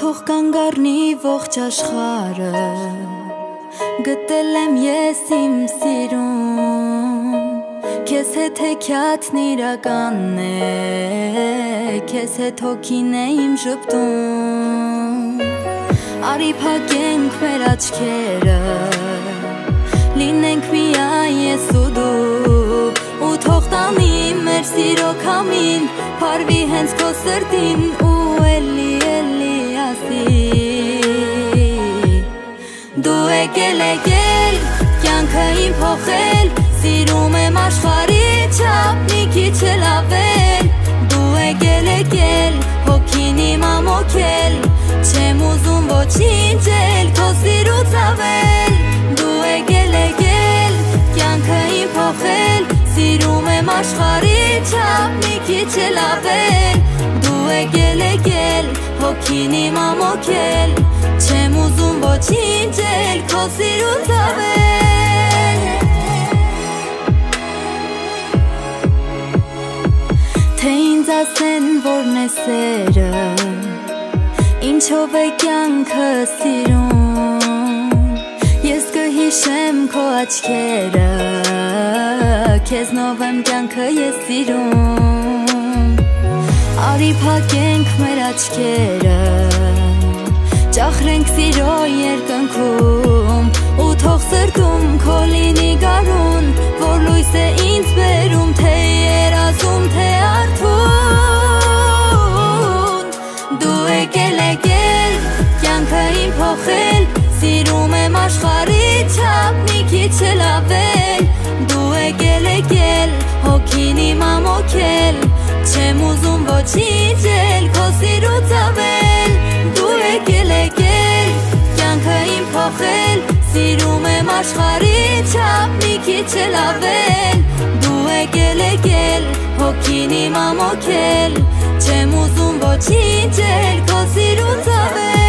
թող կանգառնի ողջ աշխարհը գտել եմ ես իմ սիրուն քեզ հետ հեքիաթն իրականն է քեզ հետ հոգին է իմ ժպտում արի փակենք մեր աչքերը լինենք միայն ես ու դու ու թող տանի մեր սիրո քամին փարվի հենց քո սրտին ու էլի Դու եկել կյանքը իմ փոխել Սիրում եմ աշխարհի չափ մի քիչ էլ ավել Դու եկել հոգին իմ ամոքել Չեմ ուզում ոչինչ էլ քո սիրուց ավել Դու եկել կյանքը իմ փոխել Սիրում եմ աշխարհի չափ մի քիչ էլ ավել Դու եկել հոգին իմ ամոքել Չեմ ուզում ոչինչ էլ քո սիրուց ավել Թե ինձ ասեն որն է սերը Ինչով է կյանքը սիրուն Ես կհիշեմ քո աչքերը Քեզնով եմ կյանքը ես սիրում Արի փակենք մեր աչքերը Ճախրենք սիրո երկնքում ու թող սրտում քո լինի գարուն որ լույս է ինձ բերում թե երազում թե արթուն Դու եկել կյանքը իմ փոխել Սիրում եմ աշխարհի չափ մի քիչ էլ ավել Դու եկել հոգին իմ ամոքել Չեմ ուզում ոչինչ էլ քո սիրուց ավել Դու եկել կյանքը իմ փոխել Սիրում եմ աշխարհի չափ մի քիչ էլ ավել Դու եկել հոգին իմ ամոքել Չեմ ուզում ոչինչ էլ քո սիրուց ավել